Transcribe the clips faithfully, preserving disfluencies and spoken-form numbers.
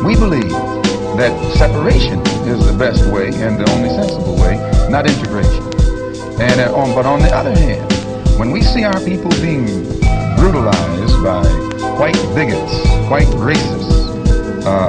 We believe that separation is the best way and the only sensible way, not integration. And uh, on, but on the other hand, when we see our people being brutalized by white bigots, white racists, uh,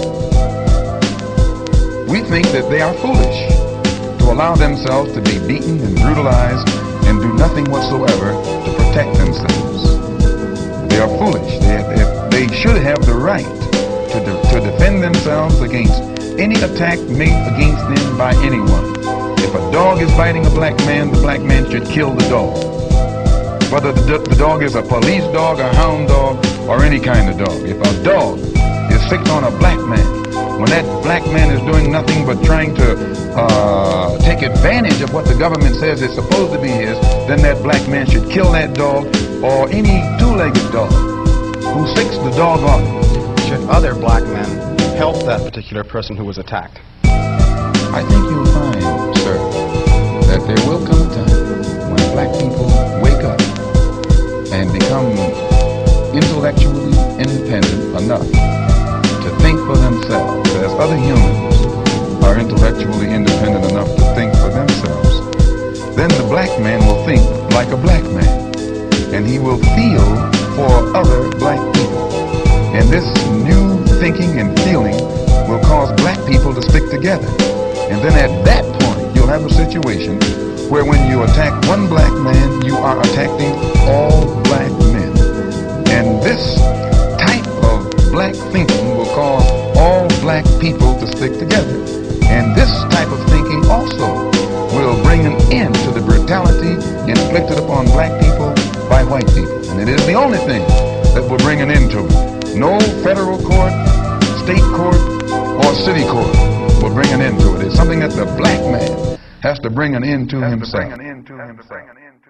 we think that they are foolish to allow themselves to be beaten and brutalized and do nothing whatsoever to protect themselves. They are foolish. They, they, they should have the right to, de to defend themselves against any attack made against them by anyone. If a dog is biting a black man, the black man should kill the dog. Whether the, the dog is a police dog, a hound dog, or any kind of dog. If a dog is fixed on a black man, when that black man is doing nothing but trying to uh, take advantage of what the government says is supposed to be his, then that black man should kill that dog or any two-legged dog who sticks the dog on him. Should other black men help that particular person who was attacked? I think you'll find, sir, that there will come a time when black people wake up and become intellectually independent enough to think for themselves, as other humans are intellectually independent enough to think for themselves. Then the black man will think like a black man, and he will feel for other black people. And this new thinking and feeling will cause black people to stick together. And then at that point, you'll have a situation where when you attack one black man, you are attacking all black men. And this type of black thinking will cause all black people to stick together. And this type of thinking also will bring an end to the brutality inflicted upon black people by white people. And it is the only thing that will bring an end to it. No federal court, state court, or city court will bring an end to it. It's something that the black man has to bring an end to himself.